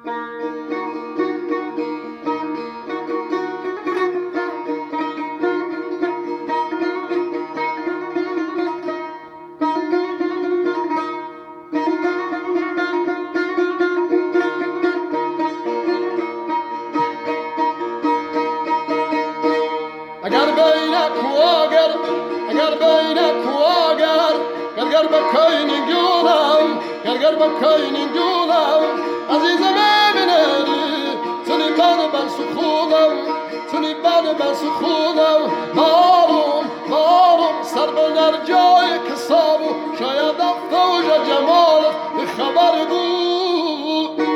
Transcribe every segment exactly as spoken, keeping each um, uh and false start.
اگر بینک واگر اگر بینک واگر گرگر بکاین گولم گرگر بکاین گولم عزیزم ببینی تنی بر بر سخونم تنی بر بر سخونم بارم بارم سر بنر جای کسابو شاید افروج جمالت به خبر بود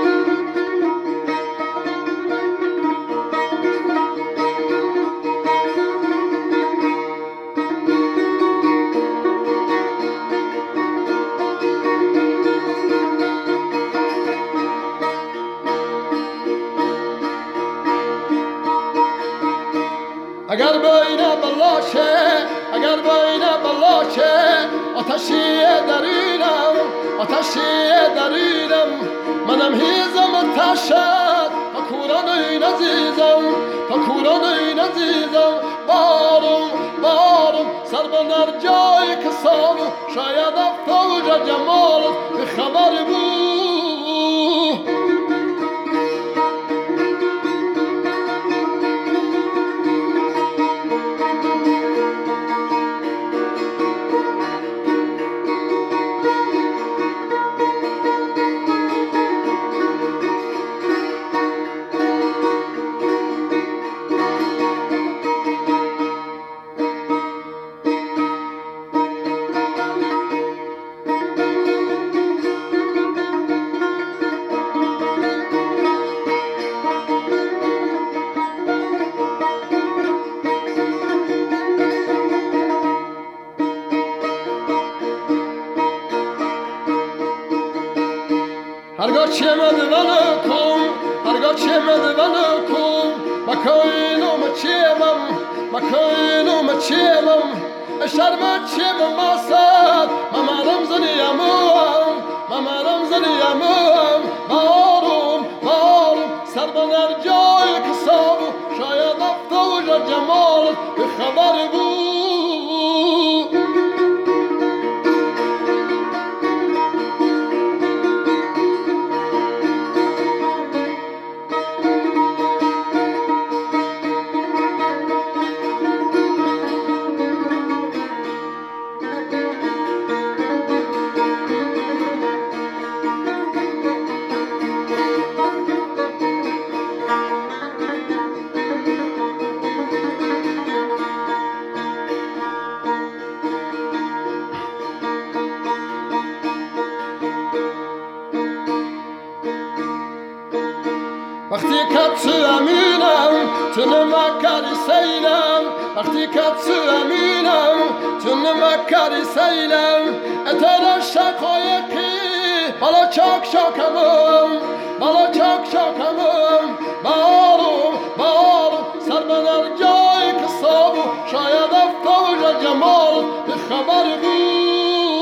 اگر بین بلاشه اگر بین بلاشه آتشی درینم آتشی درینم منم هیزم تشت تا کوران این عزیزم تا کوران این عزیزم بارم بارم سر بنر جای کسانو شاید افروج جمالت به خبر بود هرگاه چه مدونکم هرگاه چه مدونکم مکاینم چیمم مکاینم چیمم شرم چیم ماسد ممرم زنیامم ممرم زنیامم بارم بارم سر بنر جای کسابو شاید افروج جمال به خبر بود وقتی که تو امینم تو نمکاری سیلم وقتی که تو امینم تو نمکاری سیلم اتر شقایقی بالا چاک شاکمم بالا چاک شاکمم بارم بارم سر بنر جای کسابو شاید افروج جمال به خبر بود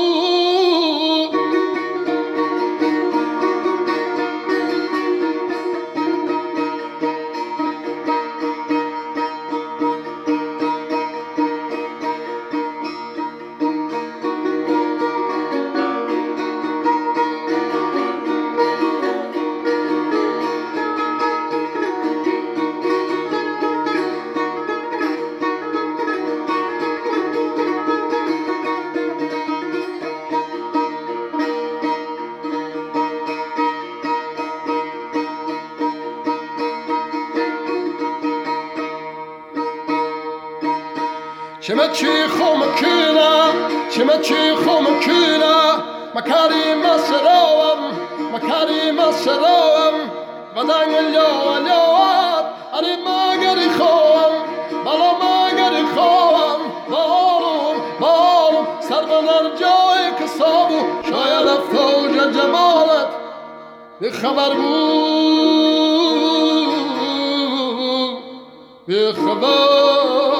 چمه چی خوم کینا چمه چی خوم کینا مکاری مسروم مکاری مسروم ودان اليوم اليوم اری ماگری خوم بالا ماگری خوم بارم بارم سر بنر جای کسابو شاید افروج جمالت به خبر بود به خبر